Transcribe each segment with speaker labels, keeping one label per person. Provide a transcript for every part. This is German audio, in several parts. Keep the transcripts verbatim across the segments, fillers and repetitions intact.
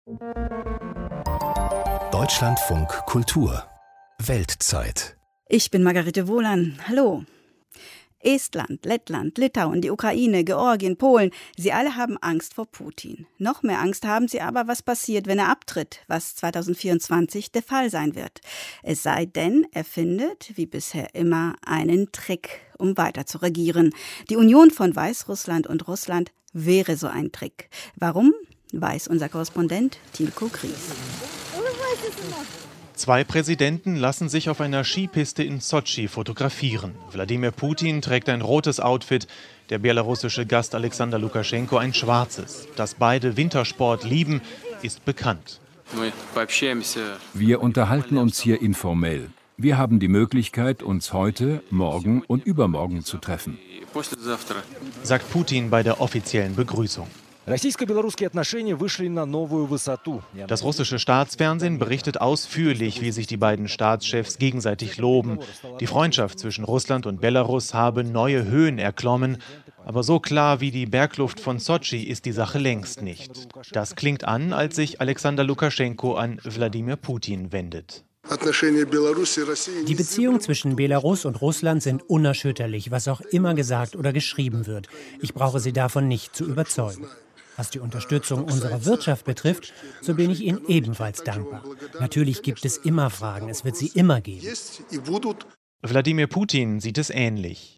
Speaker 1: Deutschlandfunk Kultur Weltzeit.
Speaker 2: Ich bin Margarete Wohlan. Hallo. Estland, Lettland, Litauen, die Ukraine, Georgien, Polen, sie alle haben Angst vor Putin. Noch mehr Angst haben sie aber, was passiert, wenn er abtritt, was zweitausendvierundzwanzig der Fall sein wird. Es sei denn, er findet, wie bisher immer, einen Trick, um weiter zu regieren. Die Union von Weißrussland und Russland wäre so ein Trick. Warum, weiß unser Korrespondent Tilko Kries.
Speaker 3: Zwei Präsidenten lassen sich auf einer Skipiste in Sotschi fotografieren. Wladimir Putin trägt ein rotes Outfit, der belarussische Gast Alexander Lukaschenko ein schwarzes. Dass beide Wintersport lieben, ist bekannt.
Speaker 4: Wir unterhalten uns hier informell. Wir haben die Möglichkeit, uns heute, morgen und übermorgen zu treffen,
Speaker 3: sagt Putin bei der offiziellen Begrüßung. Das russische Staatsfernsehen berichtet ausführlich, wie sich die beiden Staatschefs gegenseitig loben. Die Freundschaft zwischen Russland und Belarus habe neue Höhen erklommen. Aber so klar wie die Bergluft von Sotschi ist die Sache längst nicht. Das klingt an, als sich Alexander Lukaschenko an Wladimir Putin wendet.
Speaker 5: Die Beziehungen zwischen Belarus und Russland sind unerschütterlich, was auch immer gesagt oder geschrieben wird. Ich brauche Sie davon nicht zu überzeugen. Was die Unterstützung unserer Wirtschaft betrifft, so bin ich Ihnen ebenfalls dankbar. Natürlich gibt es immer Fragen, es wird sie immer geben.
Speaker 3: Wladimir Putin sieht es ähnlich.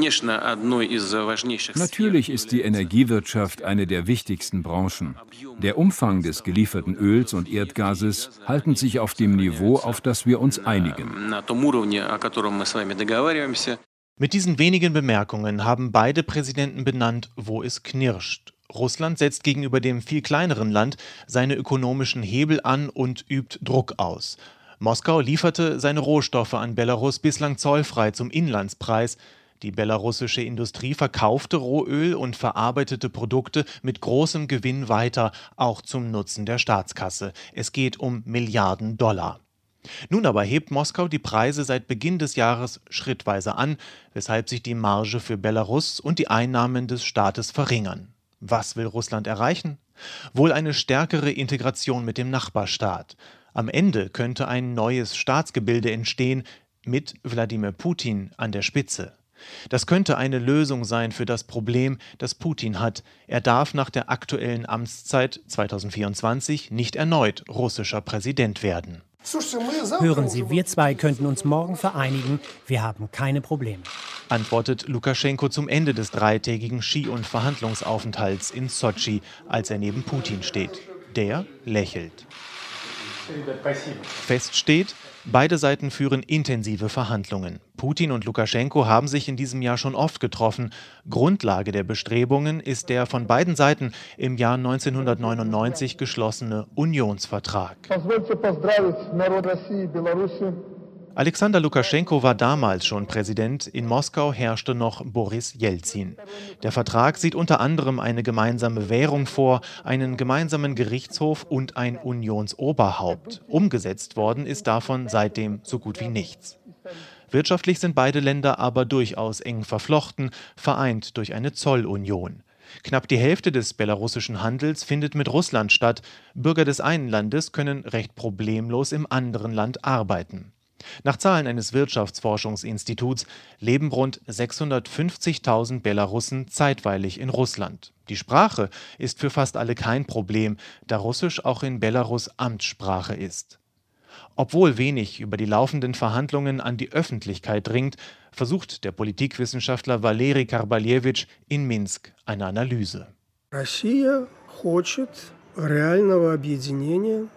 Speaker 4: Natürlich ist die Energiewirtschaft eine der wichtigsten Branchen. Der Umfang des gelieferten Öls und Erdgases halten sich auf dem Niveau, auf das wir uns einigen.
Speaker 3: Mit diesen wenigen Bemerkungen haben beide Präsidenten benannt, wo es knirscht. Russland setzt gegenüber dem viel kleineren Land seine ökonomischen Hebel an und übt Druck aus. Moskau lieferte seine Rohstoffe an Belarus bislang zollfrei zum Inlandspreis. Die belarussische Industrie verkaufte Rohöl und verarbeitete Produkte mit großem Gewinn weiter, auch zum Nutzen der Staatskasse. Es geht um Milliarden Dollar. Nun aber hebt Moskau die Preise seit Beginn des Jahres schrittweise an, weshalb sich die Marge für Belarus und die Einnahmen des Staates verringern. Was will Russland erreichen? Wohl eine stärkere Integration mit dem Nachbarstaat. Am Ende könnte ein neues Staatsgebilde entstehen, mit Wladimir Putin an der Spitze. Das könnte eine Lösung sein für das Problem, das Putin hat. Er darf nach der aktuellen Amtszeit zweitausendvierundzwanzig nicht erneut russischer Präsident werden.
Speaker 5: Hören Sie, wir zwei könnten uns morgen vereinigen. Wir haben keine Probleme,
Speaker 3: antwortet Lukaschenko zum Ende des dreitägigen Ski- und Verhandlungsaufenthalts in Sotschi, als er neben Putin steht. Der lächelt. Fest steht, beide Seiten führen intensive Verhandlungen. Putin und Lukaschenko haben sich in diesem Jahr schon oft getroffen. Grundlage der Bestrebungen ist der von beiden Seiten im Jahr neunzehnhundertneunundneunzig geschlossene Unionsvertrag. Alexander Lukaschenko war damals schon Präsident, in Moskau herrschte noch Boris Jelzin. Der Vertrag sieht unter anderem eine gemeinsame Währung vor, einen gemeinsamen Gerichtshof und ein Unionsoberhaupt. Umgesetzt worden ist davon seitdem so gut wie nichts. Wirtschaftlich sind beide Länder aber durchaus eng verflochten, vereint durch eine Zollunion. Knapp die Hälfte des belarussischen Handels findet mit Russland statt. Bürger des einen Landes können recht problemlos im anderen Land arbeiten. Nach Zahlen eines Wirtschaftsforschungsinstituts leben rund sechshundertfünfzigtausend Belarussen zeitweilig in Russland. Die Sprache ist für fast alle kein Problem, da Russisch auch in Belarus Amtssprache ist. Obwohl wenig über die laufenden Verhandlungen an die Öffentlichkeit dringt, versucht der Politikwissenschaftler Valeri Karbaljewitsch in Minsk eine Analyse.
Speaker 6: Россия хочет реального объединения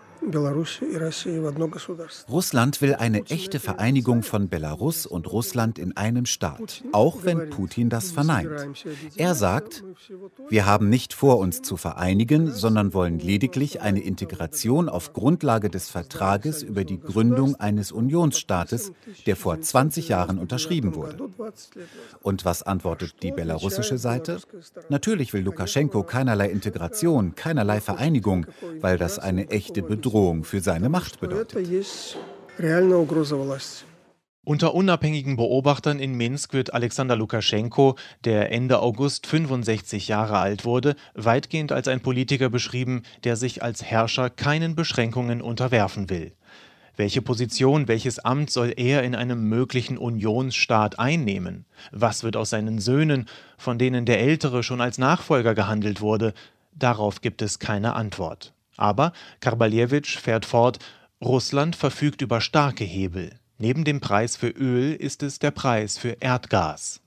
Speaker 7: Russland will eine echte Vereinigung von Belarus und Russland in einem Staat, auch wenn Putin das verneint. Er sagt, wir haben nicht vor, uns zu vereinigen, sondern wollen lediglich eine Integration auf Grundlage des Vertrages über die Gründung eines Unionsstaates, der vor zwanzig Jahren unterschrieben wurde. Und was antwortet die belarussische Seite? Natürlich will Lukaschenko keinerlei Integration, keinerlei Vereinigung, weil das eine echte Bedrohung für seine Macht bedeutet.
Speaker 3: Unter unabhängigen Beobachtern in Minsk wird Alexander Lukaschenko, der Ende August fünfundsechzig Jahre alt wurde, weitgehend als ein Politiker beschrieben, der sich als Herrscher keinen Beschränkungen unterwerfen will. Welche Position, welches Amt soll er in einem möglichen Unionsstaat einnehmen? Was wird aus seinen Söhnen, von denen der Ältere schon als Nachfolger gehandelt wurde? Darauf gibt es keine Antwort. Aber Karbaljewitsch fährt fort, Russland verfügt über starke Hebel. Neben dem Preis für Öl ist es der Preis für Erdgas.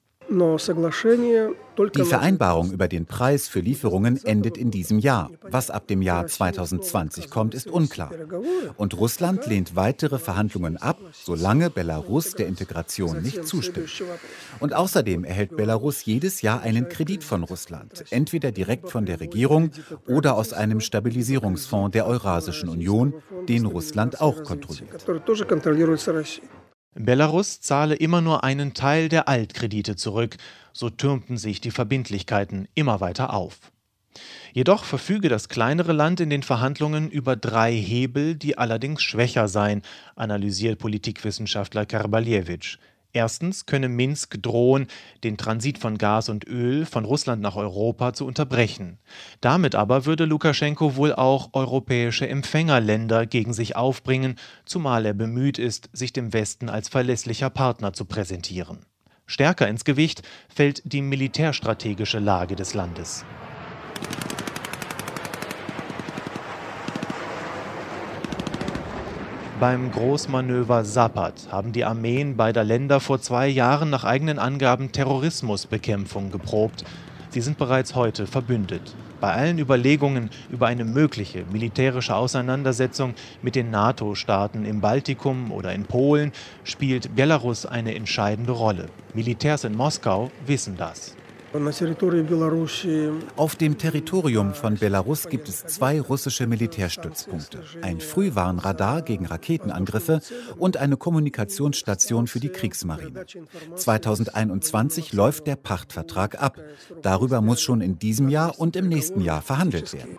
Speaker 7: Die Vereinbarung über den Preis für Lieferungen endet in diesem Jahr. Was ab dem Jahr zweitausendzwanzig kommt, ist unklar. Und Russland lehnt weitere Verhandlungen ab, solange Belarus der Integration nicht zustimmt. Und außerdem erhält Belarus jedes Jahr einen Kredit von Russland, entweder direkt von der Regierung oder aus einem Stabilisierungsfonds der Eurasischen Union, den Russland auch kontrolliert.
Speaker 3: Belarus zahle immer nur einen Teil der Altkredite zurück, so türmten sich die Verbindlichkeiten immer weiter auf. Jedoch verfüge das kleinere Land in den Verhandlungen über drei Hebel, die allerdings schwächer seien, analysiert Politikwissenschaftler Karbaljewitsch. Erstens könne Minsk drohen, den Transit von Gas und Öl von Russland nach Europa zu unterbrechen. Damit aber würde Lukaschenko wohl auch europäische Empfängerländer gegen sich aufbringen, zumal er bemüht ist, sich dem Westen als verlässlicher Partner zu präsentieren. Stärker ins Gewicht fällt die militärstrategische Lage des Landes. Beim Großmanöver Zapad haben die Armeen beider Länder vor zwei Jahren nach eigenen Angaben Terrorismusbekämpfung geprobt. Sie sind bereits heute verbündet. Bei allen Überlegungen über eine mögliche militärische Auseinandersetzung mit den NATO-Staaten im Baltikum oder in Polen spielt Belarus eine entscheidende Rolle. Militärs in Moskau wissen das.
Speaker 7: Auf dem Territorium von Belarus gibt es zwei russische Militärstützpunkte, ein Frühwarnradar gegen Raketenangriffe und eine Kommunikationsstation für die Kriegsmarine. zweitausendeinundzwanzig läuft der Pachtvertrag ab. Darüber muss schon in diesem Jahr und im nächsten Jahr verhandelt werden.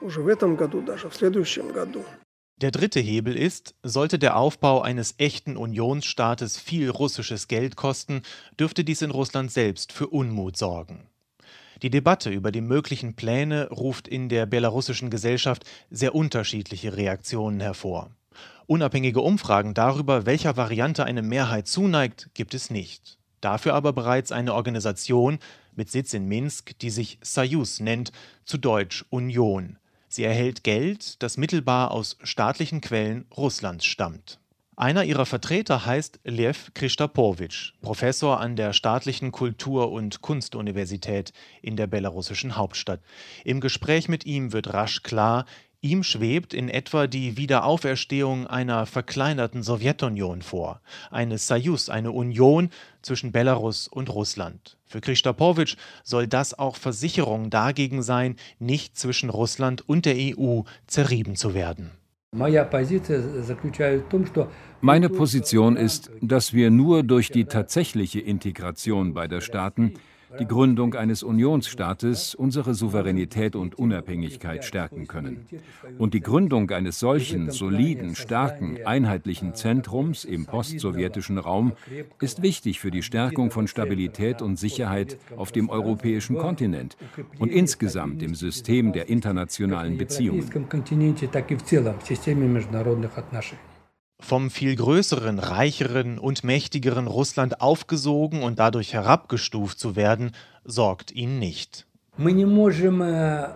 Speaker 3: Der dritte Hebel ist, sollte der Aufbau eines echten Unionsstaates viel russisches Geld kosten, dürfte dies in Russland selbst für Unmut sorgen. Die Debatte über die möglichen Pläne ruft in der belarussischen Gesellschaft sehr unterschiedliche Reaktionen hervor. Unabhängige Umfragen darüber, welcher Variante eine Mehrheit zuneigt, gibt es nicht. Dafür aber bereits eine Organisation mit Sitz in Minsk, die sich Soyuz nennt, zu Deutsch Union. Sie erhält Geld, das mittelbar aus staatlichen Quellen Russlands stammt. Einer ihrer Vertreter heißt Lew Christopowitsch, Professor an der Staatlichen Kultur- und Kunstuniversität in der belarussischen Hauptstadt. Im Gespräch mit ihm wird rasch klar, ihm schwebt in etwa die Wiederauferstehung einer verkleinerten Sowjetunion vor. Eine Soyuz, eine Union zwischen Belarus und Russland. Für Christopowitsch soll das auch Versicherung dagegen sein, nicht zwischen Russland und der E U zerrieben zu werden.
Speaker 4: Meine Position ist, dass wir nur durch die tatsächliche Integration beider Staaten, die Gründung eines Unionsstaates, unsere Souveränität und Unabhängigkeit stärken können. Und die Gründung eines solchen soliden, starken, einheitlichen Zentrums im postsowjetischen Raum ist wichtig für die Stärkung von Stabilität und Sicherheit auf dem europäischen Kontinent und insgesamt im System der internationalen Beziehungen.
Speaker 3: Vom viel größeren, reicheren und mächtigeren Russland aufgesogen und dadurch herabgestuft zu werden, sorgt ihn nicht.
Speaker 4: Wir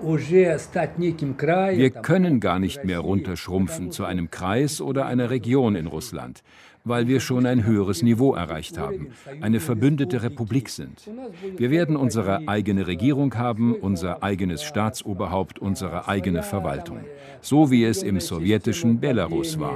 Speaker 4: können gar nicht mehr runterschrumpfen zu einem Kreis oder einer Region in Russland, weil wir schon ein höheres Niveau erreicht haben, eine verbündete Republik sind. Wir werden unsere eigene Regierung haben, unser eigenes Staatsoberhaupt, unsere eigene Verwaltung, so wie es im sowjetischen Belarus war.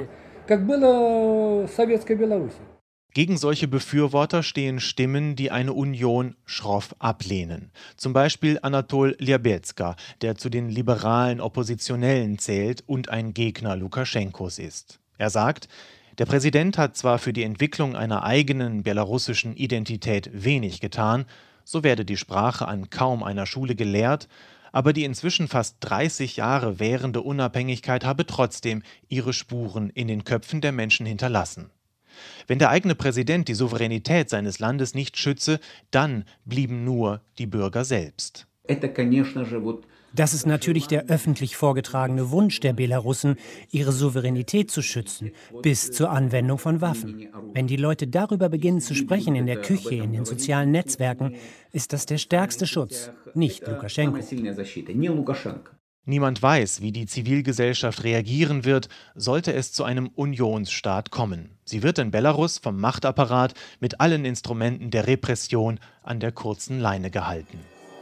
Speaker 3: Gegen solche Befürworter stehen Stimmen, die eine Union schroff ablehnen. Zum Beispiel Anatol Liabezka, der zu den liberalen Oppositionellen zählt und ein Gegner Lukaschenkos ist. Er sagt, der Präsident hat zwar für die Entwicklung einer eigenen belarussischen Identität wenig getan, so werde die Sprache an kaum einer Schule gelehrt, aber die inzwischen fast dreißig Jahre währende Unabhängigkeit habe trotzdem ihre Spuren in den Köpfen der Menschen hinterlassen. Wenn der eigene Präsident die Souveränität seines Landes nicht schütze, dann blieben nur die Bürger selbst.
Speaker 5: Das ist natürlich der öffentlich vorgetragene Wunsch der Belarussen, ihre Souveränität zu schützen, bis zur Anwendung von Waffen. Wenn die Leute darüber beginnen zu sprechen in der Küche, in den sozialen Netzwerken, ist das der stärkste Schutz, nicht Lukaschenko.
Speaker 3: Niemand weiß, wie die Zivilgesellschaft reagieren wird, sollte es zu einem Unionsstaat kommen. Sie wird in Belarus vom Machtapparat mit allen Instrumenten der Repression an der kurzen Leine gehalten.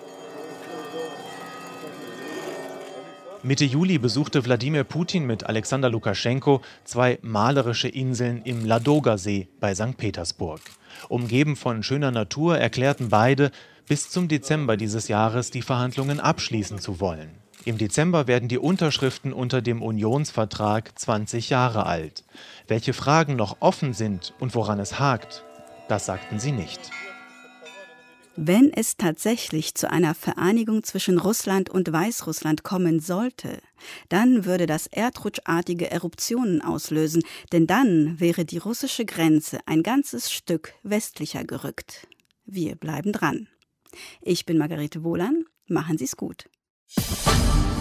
Speaker 3: Mitte Juli besuchte Wladimir Putin mit Alexander Lukaschenko zwei malerische Inseln im Ladoga-See bei Sankt Petersburg. Umgeben von schöner Natur erklärten beide, bis zum Dezember dieses Jahres die Verhandlungen abschließen zu wollen. Im Dezember werden die Unterschriften unter dem Unionsvertrag zwanzig Jahre alt. Welche Fragen noch offen sind und woran es hakt, das sagten sie nicht.
Speaker 2: Wenn es tatsächlich zu einer Vereinigung zwischen Russland und Weißrussland kommen sollte, dann würde das erdrutschartige Eruptionen auslösen, denn dann wäre die russische Grenze ein ganzes Stück westlicher gerückt. Wir bleiben dran. Ich bin Margarete Wohlan, machen Sie's gut.